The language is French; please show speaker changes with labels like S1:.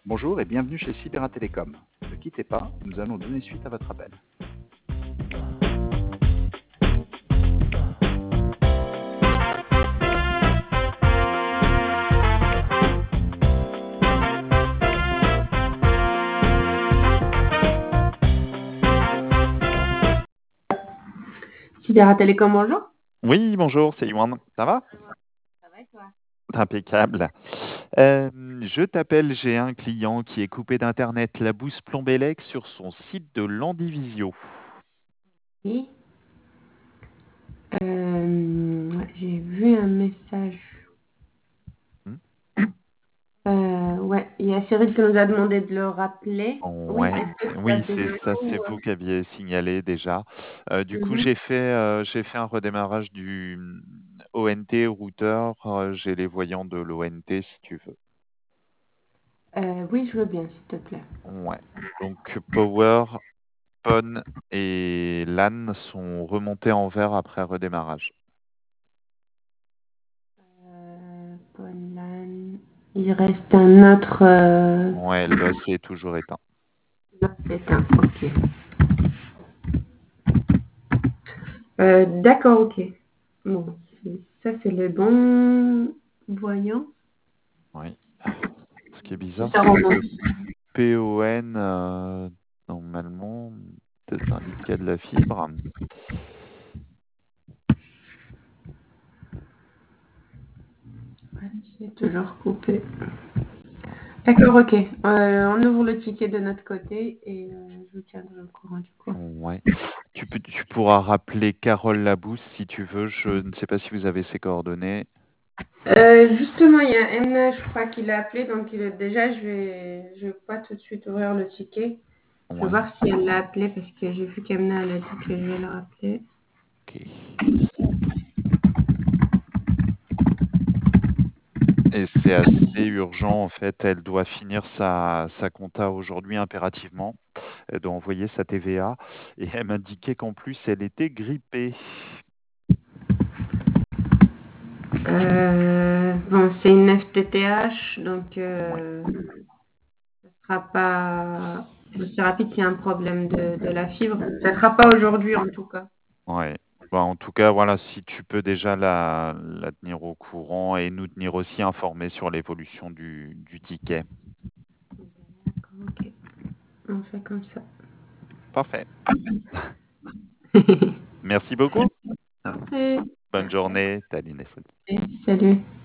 S1: Bonjour et bienvenue chez Sibera Télécom. Ne quittez pas, nous allons donner suite à votre appel.
S2: Sibéra Télécom, bonjour.
S1: Oui, bonjour, c'est Yuan. Ça va?
S2: Ça va et toi?
S1: Impeccable. Je t'appelle, j'ai un client qui est coupé d'Internet, la bouse Plombélec sur son site de Landivisio.
S2: Oui. Ouais, j'ai vu un message.
S1: Hmm.
S2: Ouais, il y a Cyril qui nous a demandé de le rappeler. Oui,
S1: Ouais,
S2: est-ce que tu as
S1: oui,
S2: des
S1: c'est ça, c'est
S2: infos?
S1: vous qui aviez signalé déjà. Du coup,
S2: Mhm.
S1: j'ai fait un redémarrage du ONT routeur. J'ai les voyants de l'ONT si tu veux.
S2: Oui, je veux bien, s'il te plaît.
S1: Ouais. Donc Power, PON et LAN sont remontés en vert après redémarrage.
S2: Polan. Il reste un autre.
S1: Ouais, l'os est toujours éteint.
S2: C'est un. Ok. D'accord, ok. Bon, ça, c'est le bon voyant.
S1: Oui. Ce qui est
S2: Si
S1: bizarre,
S2: ça
S1: c'est que
S2: remonte.
S1: le PON, normalement, peut-être indique qu'il y a de la fibre.
S2: Ouais, c'est toujours coupé. D'accord, ok. On ouvre le ticket de notre côté et je vous tiendrai au courant du coup.
S1: Ouais. Tu pourras rappeler Carole Labousse si tu veux. Je ne sais pas si vous avez ses coordonnées.
S2: Justement, il y a Emna, je crois qu'il a appelé, donc déjà, je vais pas tout de suite ouvrir le ticket. Je vais
S1: Ouais.
S2: voir si elle l'a appelé parce que j'ai vu qu'Emna, elle a dit que je vais le rappeler.
S1: Ok. Et c'est assez urgent en fait. Elle doit finir sa compta aujourd'hui impérativement. Elle doit envoyer sa TVA et elle m'indiquait qu'en plus elle était grippée.
S2: Bon, c'est une FTTH, donc
S1: Ouais,
S2: ce sera pas aussi rapide s'il y a un problème de la fibre. Ça sera pas aujourd'hui en tout cas.
S1: ouais. Bah, en tout cas, voilà, si tu peux déjà la tenir au courant et nous tenir aussi informés sur l'évolution du ticket.
S2: D'accord, ok. On fait comme ça.
S1: Parfait. Merci beaucoup.
S2: Après,
S1: Bonne journée, Taline.
S2: salut.